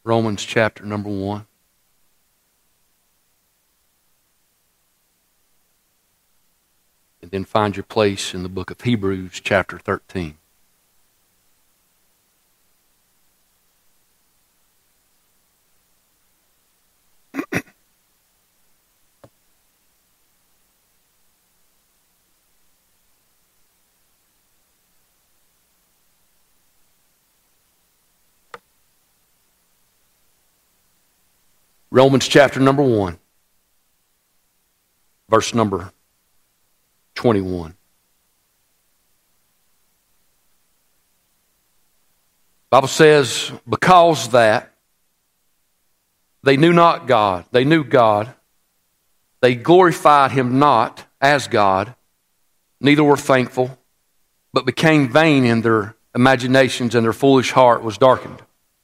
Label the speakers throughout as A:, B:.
A: Romans chapter number 1. And then find your place in the book of Hebrews chapter 13. Romans chapter number 1, verse number 21. The Bible says, because that they knew not God, they knew God, they glorified Him not as God, neither were thankful, but became vain in their imaginations, and their foolish heart was darkened.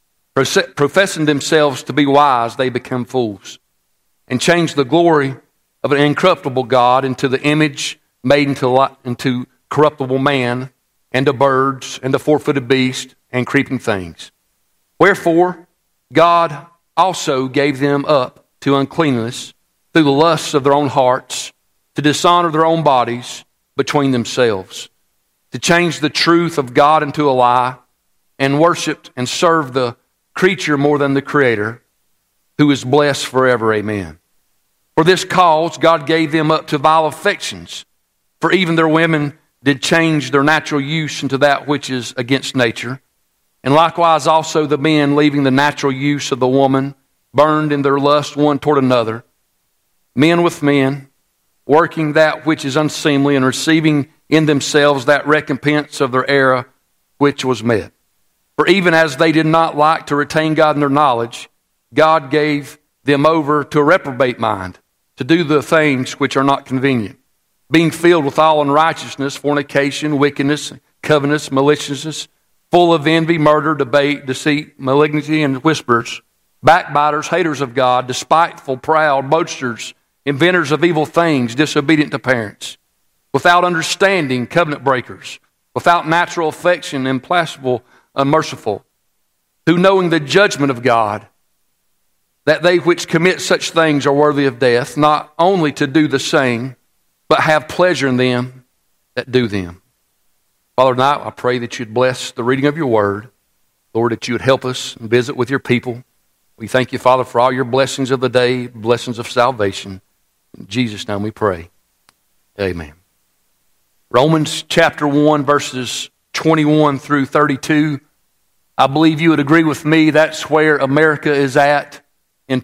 A: Professing themselves to be wise, they become fools, and changed the glory of an incorruptible God into the image made into corruptible man, and to birds, and to four-footed beasts, and creeping things. Wherefore, God also gave them up to uncleanness through the lusts of their own hearts, to dishonor their own bodies between themselves, to change the truth of God into a lie, and worshiped and served the creature more than the Creator, who is blessed forever. Amen. For this cause God gave them up to vile affections, for even their women did change their natural use into that which is against nature. And likewise also the men, leaving the natural use of the woman, burned in their lust one toward another, men with men, working that which is unseemly, and receiving in themselves that recompense of their error which was met. For even as they did not like to retain God in their knowledge, God gave them over to a reprobate mind, to do the things which are not convenient, being filled with all unrighteousness, fornication, wickedness, covetousness, maliciousness, full of envy, murder, debate, deceit, malignity, and whispers, backbiters, haters of God, despiteful, proud, boasters, inventors of evil things, disobedient to parents, without understanding, covenant breakers, without natural affection, implacable, unmerciful, who knowing the judgment of God, that they which commit such things are worthy of death, not only to do the same, but have pleasure in them that do them. Father, tonight I pray that you'd bless the reading of your word. Lord, that you would help us and visit with your people. We thank you, Father, for all your blessings of the day, blessings of salvation. In Jesus' name we pray. Amen. Romans chapter 1, verses 21 through 32. I believe you would agree with me that's where America is at in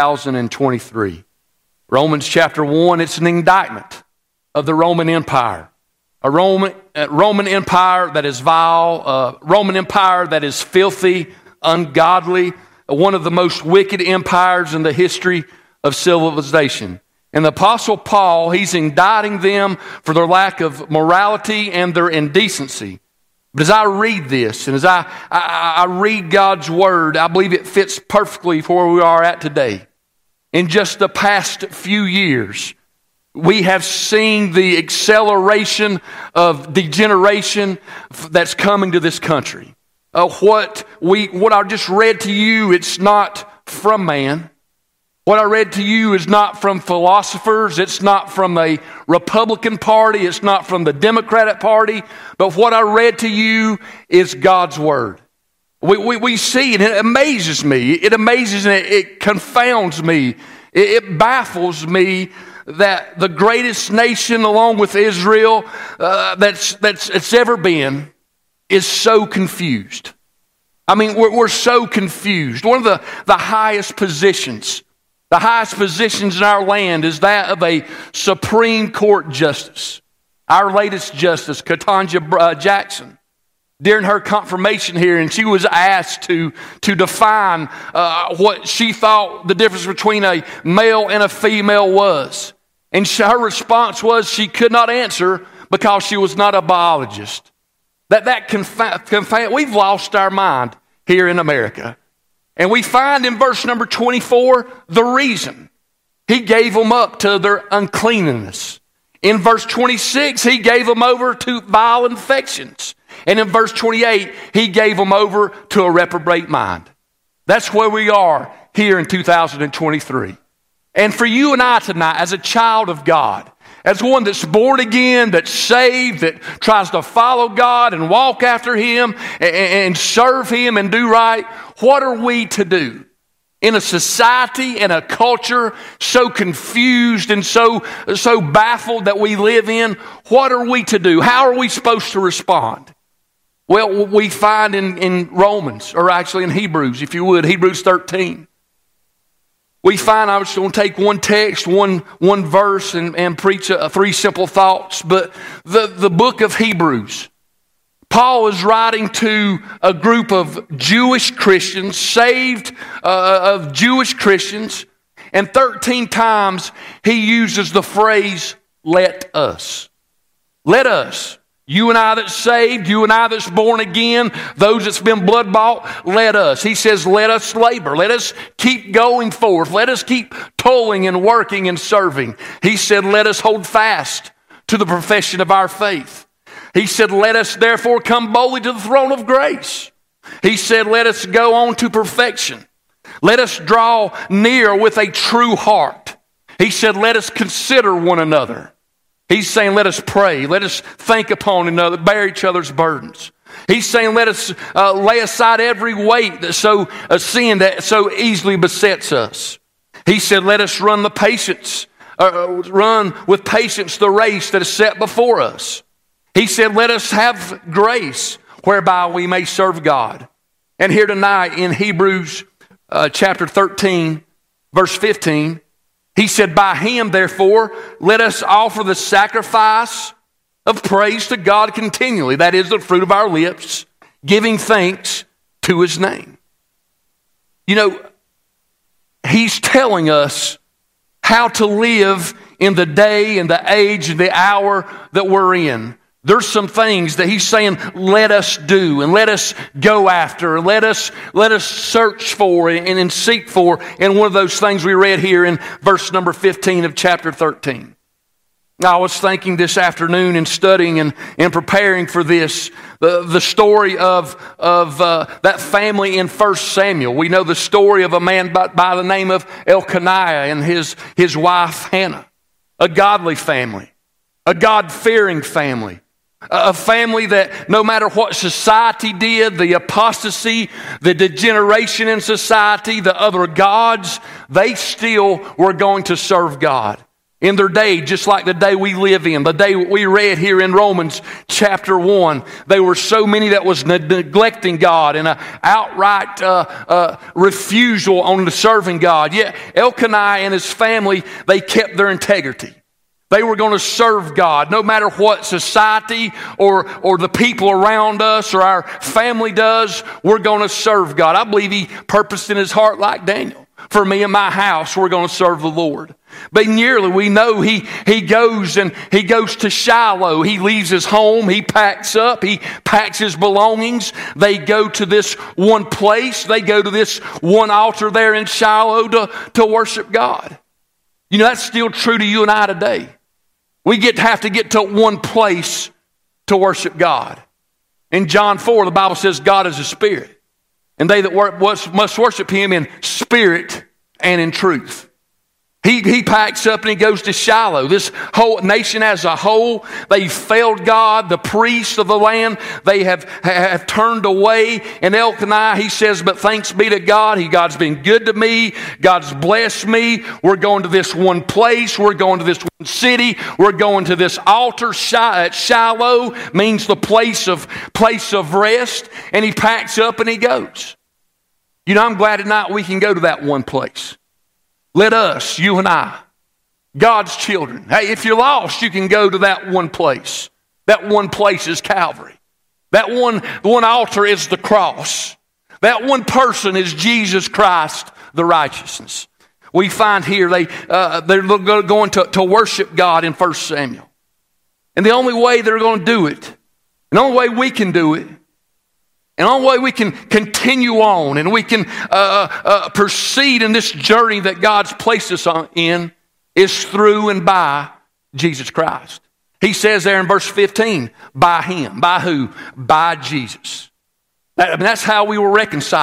A: 2023. Romans chapter 1, it's an indictment of the Roman Empire. A Roman Empire that is vile, a Roman Empire that is filthy, ungodly, one of the most wicked empires in the history of civilization. And the Apostle Paul, he's indicting them for their lack of morality and their indecency. But as I read this, and as I read God's Word, I believe it fits perfectly for where we are at today. In just the past few years, we have seen the acceleration of degeneration that's coming to this country. What I just read to you, it's not from man. What I read to you is not from philosophers. It's not from a Republican Party. It's not from the Democratic Party. But what I read to you is God's Word. We see it, and it amazes me. It amazes and it confounds me. It baffles me that the greatest nation, along with Israel, that's ever been, is so confused. I mean, we're so confused. One of the highest positions in our land is that of a Supreme Court justice. Our latest justice, Ketanji Jackson, during her confirmation hearing, she was asked to define what she thought the difference between a male and a female was. And her response was she could not answer because she was not a biologist. We've lost our mind here in America. And we find in verse number 24 the reason. He gave them up to their uncleanness. In verse 26, he gave them over to vile infections. And in verse 28, he gave them over to a reprobate mind. That's where we are here in 2023. And for you and I tonight, as a child of God, as one that's born again, that's saved, that tries to follow God and walk after Him and serve Him and do right, what are we to do? In a society and a culture so confused and so baffled that we live in, what are we to do? How are we supposed to respond? Well, we find in Romans, or actually in Hebrews, if you would, Hebrews 13. We find, I was just going to take one text, one verse, and preach three simple thoughts. But the book of Hebrews, Paul is writing to a group of Jewish Christians, saved of Jewish Christians, and 13 times he uses the phrase, let us. Let us. You and I that's saved, you and I that's born again, those that's been blood bought, let us. He says, let us labor. Let us keep going forth. Let us keep toiling and working and serving. He said, let us hold fast to the profession of our faith. He said, let us therefore come boldly to the throne of grace. He said, let us go on to perfection. Let us draw near with a true heart. He said, let us consider one another. He's saying, let us pray. Let us think upon another, bear each other's burdens. He's saying, let us lay aside every weight that sin that so easily besets us. He said, let us run with patience the race that is set before us. He said, let us have grace whereby we may serve God. And here tonight in Hebrews chapter 13, verse 15, he said, by Him, therefore, let us offer the sacrifice of praise to God continually. That is the fruit of our lips, giving thanks to His name. You know, He's telling us how to live in the day and the age and the hour that we're in. There's some things that He's saying, let us do and let us go after and let us search for and seek for. And one of those things we read here in verse number 15 of chapter 13. Now, I was thinking this afternoon in studying and preparing for this, the story of that family in 1 Samuel. We know the story of a man by the name of Elkanah and his wife Hannah. A godly family, a God-fearing family. A family that no matter what society did, the apostasy, the degeneration in society, the other gods, they still were going to serve God in their day, just like the day we live in. The day we read here in Romans chapter 1, there were so many that was neglecting God and an outright refusal on the serving God. Yet Elkanah and his family, they kept their integrity. They were going to serve God no matter what society or the people around us or our family does, we're going to serve God. I believe He purposed in His heart like Daniel. For me and my house, we're going to serve the Lord. But nearly we know he goes to Shiloh. He leaves his home. He packs up. He packs his belongings. They go to this one place. They go to this one altar there in Shiloh to worship God. You know, that's still true to you and I today. We have to get to one place to worship God. In John 4, the Bible says God is a spirit, and they that must worship Him in spirit and in truth. He packs up and he goes to Shiloh. This whole nation as a whole, they failed God. The priests of the land, they have turned away. And Elkanah, he says, but thanks be to God. God's been good to me. God's blessed me. We're going to this one place. We're going to this one city. We're going to this altar at Shiloh, means the place of rest. And he packs up and he goes. You know, I'm glad tonight we can go to that one place. Let us, you and I, God's children. Hey, if you're lost, you can go to that one place. That one place is Calvary. That one altar is the cross. That one person is Jesus Christ, the righteousness. We find here they're going to worship God in 1 Samuel. And the only way they're going to do it, the only way we can do it, and the only way we can continue on and we can proceed in this journey that God's placed us in is through and by Jesus Christ. He says there in verse 15, by Him. By who? By Jesus. That's how we were reconciled.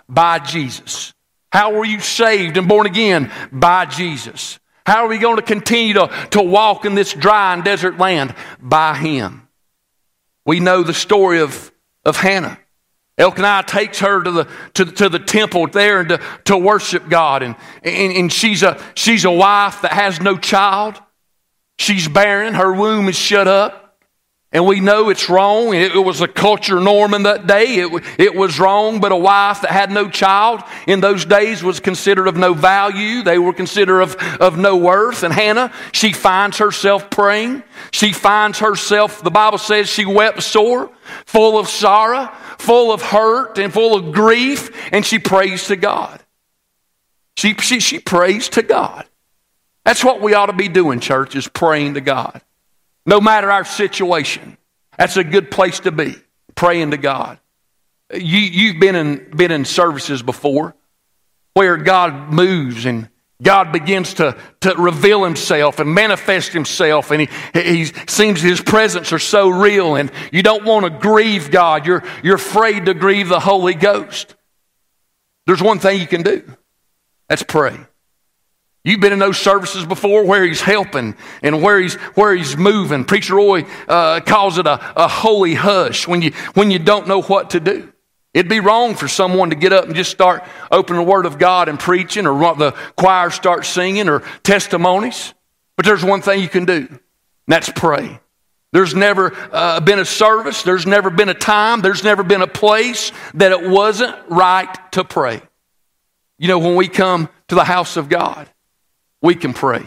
A: By Jesus. How were you saved and born again? By Jesus. How are we going to continue to walk in this dry and desert land? By Him. We know the story of Hannah. Elkanah takes her to the temple there and to worship God. And she's a wife that has no child. She's barren. Her womb is shut up. And we know it's wrong. It was a culture norm in that day. It was wrong, but a wife that had no child in those days was considered of no value. They were considered of no worth. And Hannah, she finds herself praying. She finds herself, the Bible says she wept sore, full of sorrow, full of hurt, and full of grief. And she prays to God. She prays to God. That's what we ought to be doing, church, is praying to God. No matter our situation, that's a good place to be, praying to God. You've been in services before where God moves and God begins to reveal Himself and manifest Himself, and he seems His presence are so real, and you don't want to grieve God. You're afraid to grieve the Holy Ghost. There's one thing you can do. That's pray. You've been in those services before where He's helping and where He's moving. Preacher Roy calls it a holy hush when you don't know what to do. It'd be wrong for someone to get up and just start opening the Word of God and preaching, or the choir start singing, or testimonies. But there's one thing you can do, and that's pray. There's never been a service, there's never been a time, there's never been a place that it wasn't right to pray. You know, when we come to the house of God, we can pray.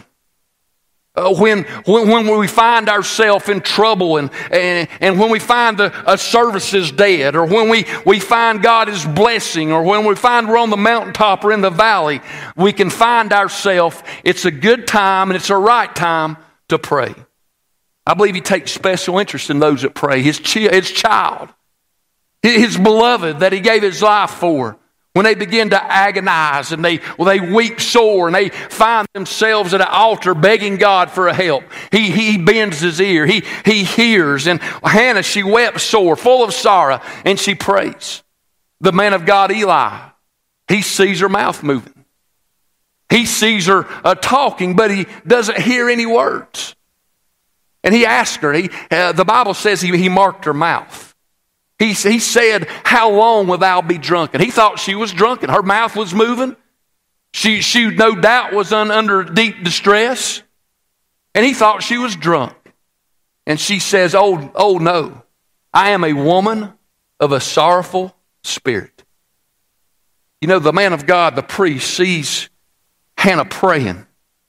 A: When we find ourselves in trouble and when we find a service is dead, or when we find God is blessing, or when we find we're on the mountaintop or in the valley, we can find ourselves, it's a good time and it's a right time to pray. I believe He takes special interest in those that pray. His child, His beloved that He gave His life for. When they begin to agonize and they weep sore and they find themselves at an altar begging God for a help, He bends His ear. He hears. And Hannah, she wept sore, full of sorrow, and she prays. The man of God, Eli, he sees her mouth moving. He sees her talking, but he doesn't hear any words. And he asked her, the Bible says he marked her mouth. He said, how long will thou be drunken? He thought she was drunken. Her mouth was moving. She no doubt was under deep distress. And he thought she was drunk. And she says, oh no, I am a woman of a sorrowful spirit. You know, the man of God, the priest, sees Hannah praying.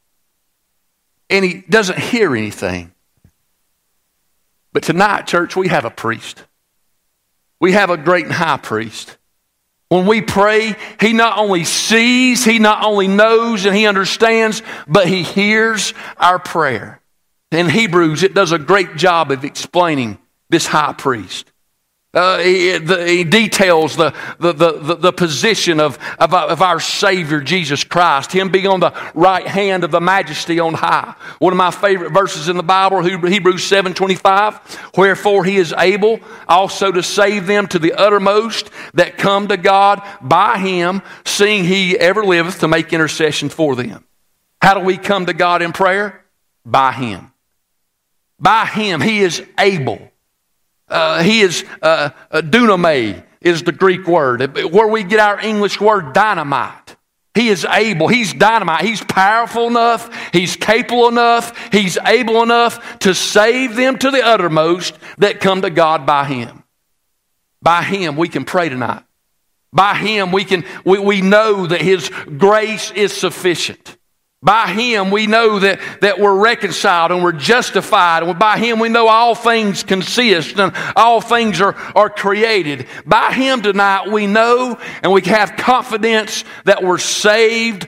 A: And he doesn't hear anything. But tonight, church, we have a priest. We have a great and high priest. When we pray, He not only sees, He not only knows and He understands, but He hears our prayer. In Hebrews, it does a great job of explaining this high priest. He details the position of our Savior, Jesus Christ, Him being on the right hand of the Majesty on high. One of my favorite verses in the Bible, Hebrews 7:25, wherefore He is able also to save them to the uttermost that come to God by Him, seeing He ever liveth to make intercession for them. How do we come to God in prayer? By Him. By Him, He is able. He is dunamai is the Greek word, where we get our English word dynamite. He is able. He's dynamite. He's powerful enough. He's capable enough. He's able enough to save them to the uttermost that come to God by Him. By Him we can pray tonight. By Him we know that His grace is sufficient. By Him we know that we're reconciled and we're justified. And by Him we know all things consist and all things are created. By Him tonight we know and we have confidence that we're saved.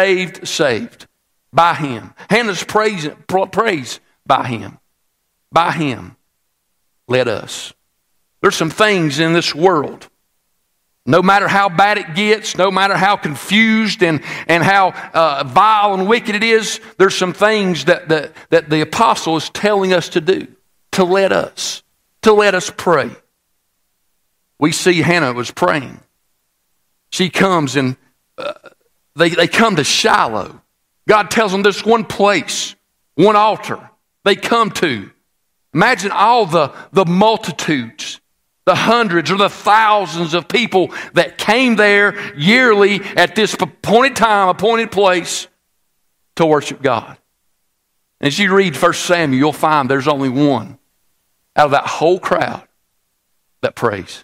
A: By Him. Hannah's praise by Him. By Him. Let us. There's some things in this world, no matter how bad it gets, no matter how confused and how vile and wicked it is, there's some things that the apostle is telling us to do, to let us pray. We see Hannah was praying. She comes and they come to Shiloh. God tells them there's one place, one altar they come to. Imagine all the multitudes, the hundreds or the thousands of people that came there yearly at this appointed time, appointed place to worship God. And as you read 1 Samuel, you'll find there's only one out of that whole crowd that prays.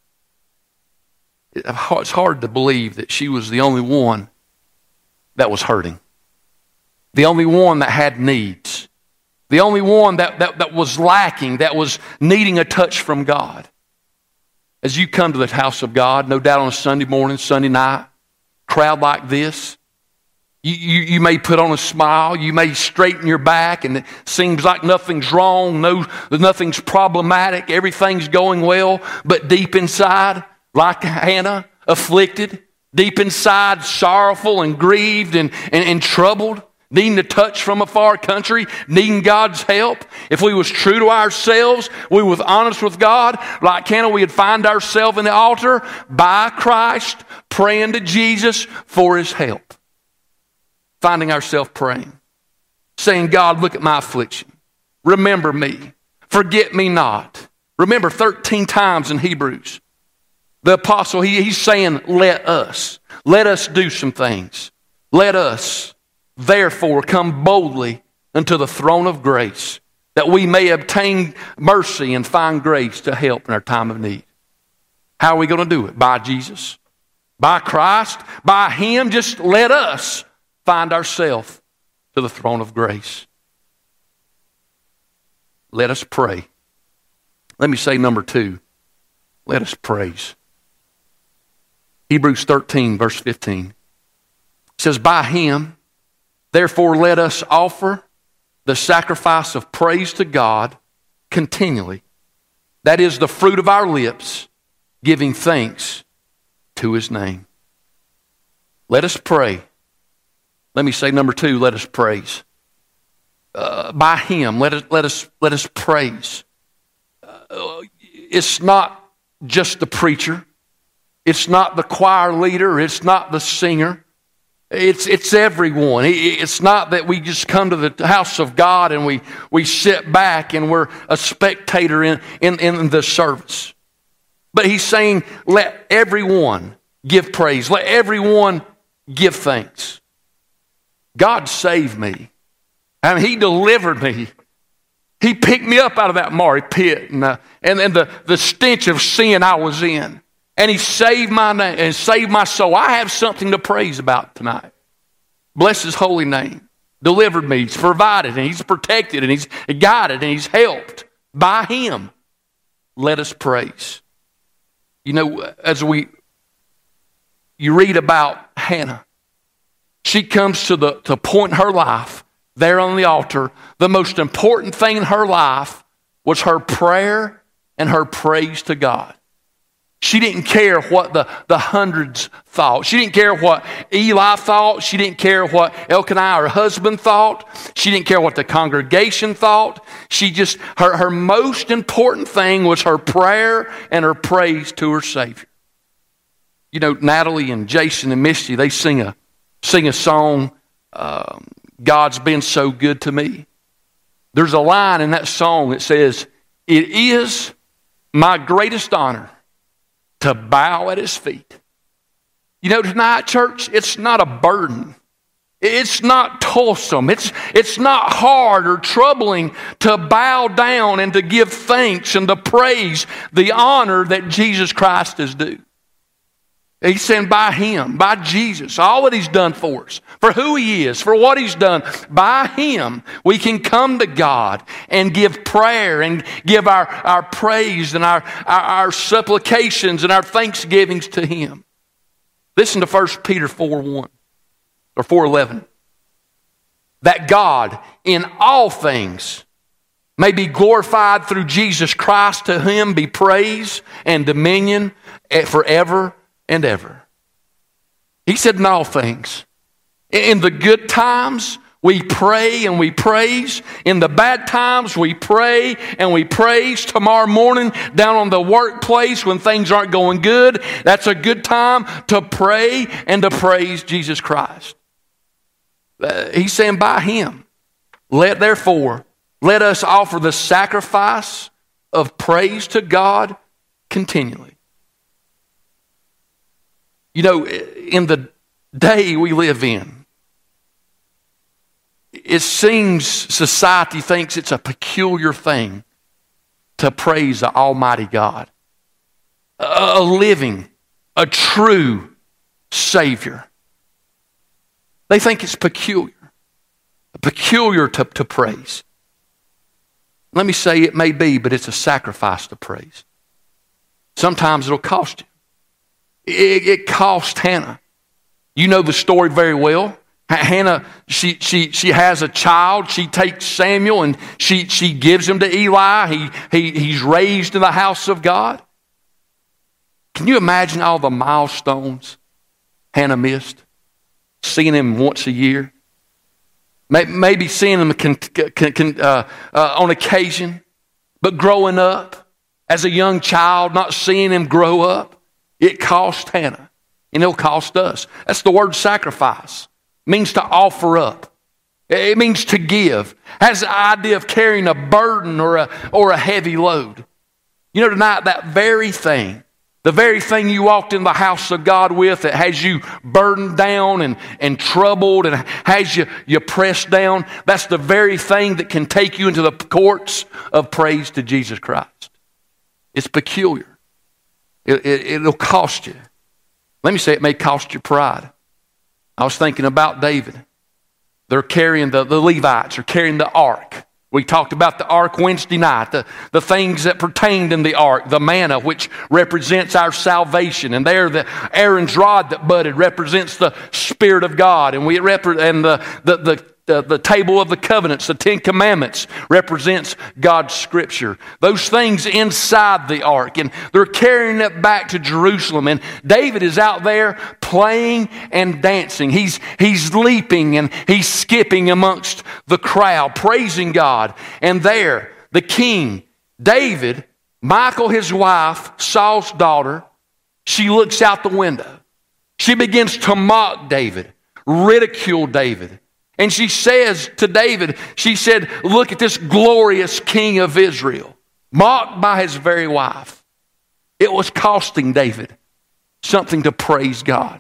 A: It's hard to believe that she was the only one that was hurting. The only one that had needs. The only one that was lacking, that was needing a touch from God. As you come to the house of God, no doubt on a Sunday morning, Sunday night, crowd like this, you may put on a smile, you may straighten your back, and it seems like nothing's wrong, nothing's problematic, everything's going well, but deep inside, like Hannah, afflicted, deep inside, sorrowful and grieved and troubled, needing a touch from a far country, needing God's help. If we was true to ourselves, we was honest with God, like Hannah, we'd find ourselves in the altar by Christ, praying to Jesus for His help. Finding ourselves praying, saying, God, look at my affliction. Remember me. Forget me not. Remember 13 times in Hebrews. The apostle, he's saying, let us do some things. Let us, therefore, come boldly unto the throne of grace, that we may obtain mercy and find grace to help in our time of need. How are we going to do it? By Jesus, by Christ, by Him. Just let us find ourselves to the throne of grace. Let us pray. Let me say number 2. Let us praise. Hebrews 13, verse 15. It says, by Him, therefore let us offer the sacrifice of praise to God continually. That is the fruit of our lips, giving thanks to His name. Let us pray. Let me say number 2, let us praise. By Him, let us praise. It's not just the preacher. It's not the choir leader. It's not the singer. It's everyone. It's not that we just come to the house of God and we sit back and we're a spectator in the service. But He's saying, let everyone give praise. Let everyone give thanks. God saved me. I mean, He delivered me. He picked me up out of that miry pit and the stench of sin I was in. And He saved my name and saved my soul. I have something to praise about tonight. Bless His holy name. Delivered me. He's provided and He's protected and He's guided and He's helped. By Him, let us praise. You know, as you read about Hannah, she comes to the point in her life, there on the altar, the most important thing in her life was her prayer and her praise to God. She didn't care what the hundreds thought. She didn't care what Eli thought. She didn't care what Elkanah, her husband, thought. She didn't care what the congregation thought. She just, her most important thing was her prayer and her praise to her Savior. You know, Natalie and Jason and Misty, they sing a song, God's been so good to me. There's a line in that song that says, it is my greatest honor to bow at His feet. You know, tonight, church, it's not a burden. It's not toilsome. It's not hard or troubling to bow down and to give thanks and to praise the honor that Jesus Christ is due. He's saying by Him, by Jesus, all that He's done for us, for who He is, for what He's done, by Him, we can come to God and give prayer and give our praise and our supplications and our thanksgivings to Him. Listen to 1 Peter 4:1 or 4:11. That God in all things may be glorified through Jesus Christ. To Him be praise and dominion forever and ever. He said in all things. In the good times, we pray and we praise. In the bad times, we pray and we praise. Tomorrow morning, down on the workplace when things aren't going good, that's a good time to pray and to praise Jesus Christ. He's saying, by Him, therefore, let us offer the sacrifice of praise to God continually. You know, in the day we live in, it seems society thinks it's a peculiar thing to praise the Almighty God, a living, a true Savior. They think it's peculiar to praise. Let me say it may be, but it's a sacrifice to praise. Sometimes it'll cost you. It cost Hannah. You know the story very well. Hannah, she has a child. She takes Samuel and she gives him to Eli. He's raised in the house of God. Can you imagine all the milestones Hannah missed? Seeing him once a year. Maybe seeing him on occasion. But growing up as a young child, not seeing him grow up, it cost Hannah. And it'll cost us. That's the word sacrifice. It means to offer up. It means to give. It has the idea of carrying a burden or a heavy load. You know, tonight, that very thing, the very thing you walked in the house of God with that has you burdened down and troubled and has you pressed down, that's the very thing that can take you into the courts of praise to Jesus Christ. It's peculiar. It'll cost you. Let me say it may cost you pride. I was thinking about David. They're carrying, the Levites are carrying the ark. We talked about the ark Wednesday night, the things that pertained in the ark, the manna, which represents our salvation, and there the Aaron's rod that budded represents the Spirit of God, and the table of the covenants, the 10 Commandments, represents God's Scripture. Those things inside the ark, and they're carrying it back to Jerusalem. And David is out there playing and dancing. He's leaping and he's skipping amongst the crowd, praising God. And there, the king, David, Michal, his wife, Saul's daughter, she looks out the window. She begins to mock David, ridicule David. And she says to David, she said, look at this glorious king of Israel, mocked by his very wife. It was costing David something to praise God.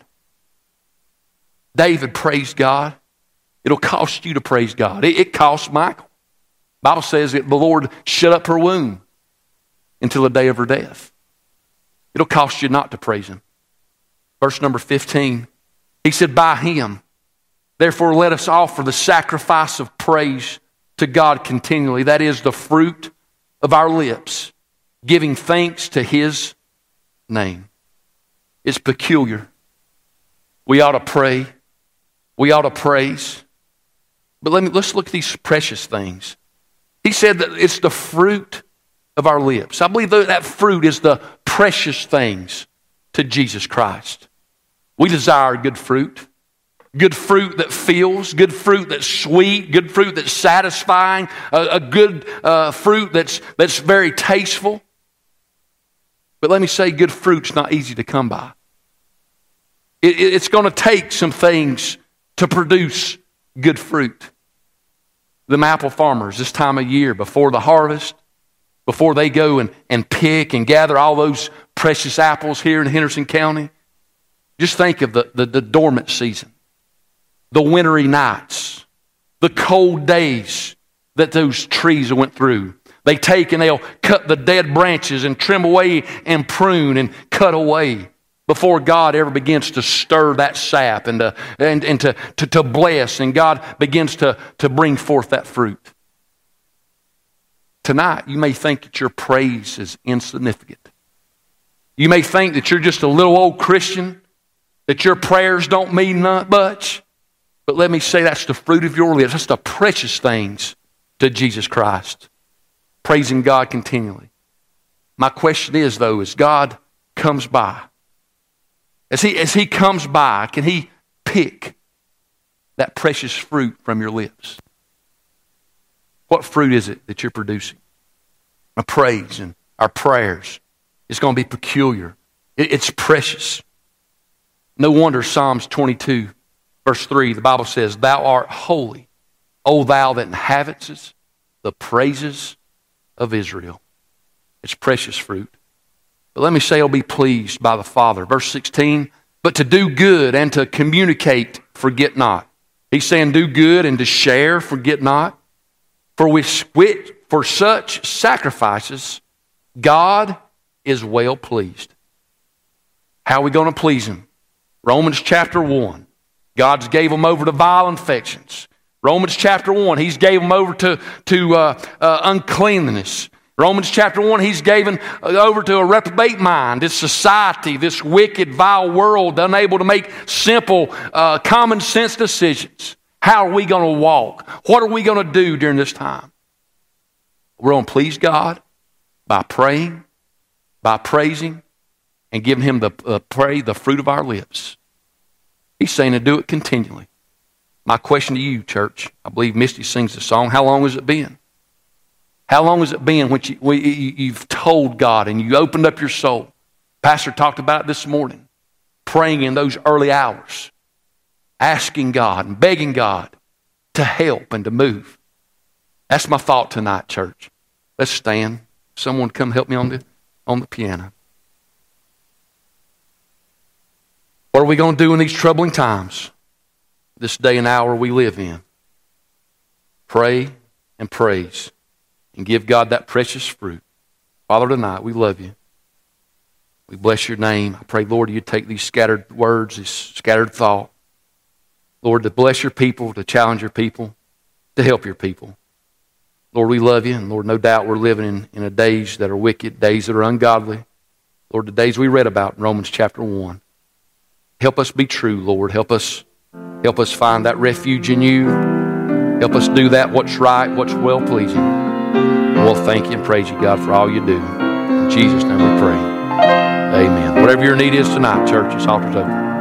A: David praised God. It'll cost you to praise God. It cost Michal. The Bible says that the Lord shut up her womb until the day of her death. It'll cost you not to praise Him. Verse number 15, he said, by Him, therefore, let us offer the sacrifice of praise to God continually. That is the fruit of our lips, giving thanks to His name. It's peculiar. We ought to pray. We ought to praise. But let's look at these precious things. He said that it's the fruit of our lips. I believe that fruit is the precious things to Jesus Christ. We desire good fruit. Good fruit that fills, good fruit that's sweet, good fruit that's satisfying, a good fruit that's very tasteful. But let me say, good fruit's not easy to come by. It's going to take some things to produce good fruit. Them apple farmers this time of year, before the harvest, before they go and pick and gather all those precious apples here in Henderson County, just think of the dormant season. The wintry nights, the cold days that those trees went through. They take and they'll cut the dead branches and trim away and prune and cut away before God ever begins to stir that sap and to bless, and God begins to bring forth that fruit. Tonight, you may think that your praise is insignificant. You may think that you're just a little old Christian, that your prayers don't mean much. But let me say, that's the fruit of your lips. That's the precious things to Jesus Christ. Praising God continually. My question is, though, as God comes by, as He comes by, can He pick that precious fruit from your lips. What fruit is it that you're producing? Our praise and our prayers. It's going to be peculiar. It's precious. No wonder Psalms 22, verse 3, the Bible says, Thou art holy, O thou that inhabitest the praises of Israel. It's precious fruit. But let me say, it'll be pleased by the Father. Verse 16, but to do good and to communicate, forget not. He's saying do good and to share, forget not. For such sacrifices, God is well pleased. How are we going to please Him? Romans chapter 1. God's gave them over to vile infections. Romans chapter 1, He's gave them over to uncleanliness. Romans chapter 1, He's given over to a reprobate mind, this society, this wicked, vile world, unable to make simple, common sense decisions. How are we going to walk? What are we going to do during this time? We're going to please God by praying, by praising, and giving Him the fruit of our lips. He's saying to do it continually. My question to you, church, I believe Misty sings the song, how long has it been? How long has it been when you've told God and you opened up your soul? Pastor talked about it this morning. Praying in those early hours. Asking God and begging God to help and to move. That's my thought tonight, church. Let's stand. Someone come help me on the piano. What are we going to do in these troubling times? This day and hour we live in. Pray and praise. And give God that precious fruit. Father, tonight we love You. We bless Your name. I pray, Lord, You take these scattered words, this scattered thought, Lord, to bless Your people, to challenge Your people, to help Your people. Lord, we love You, and Lord, no doubt we're living in days that are wicked, days that are ungodly. Lord, the days we read about in Romans chapter 1. Help us be true, Lord. Help us find that refuge in You. Help us do that what's right, what's well-pleasing. We'll thank You and praise You, God, for all You do. In Jesus' name we pray. Amen. Whatever your need is tonight, church, this altar's open.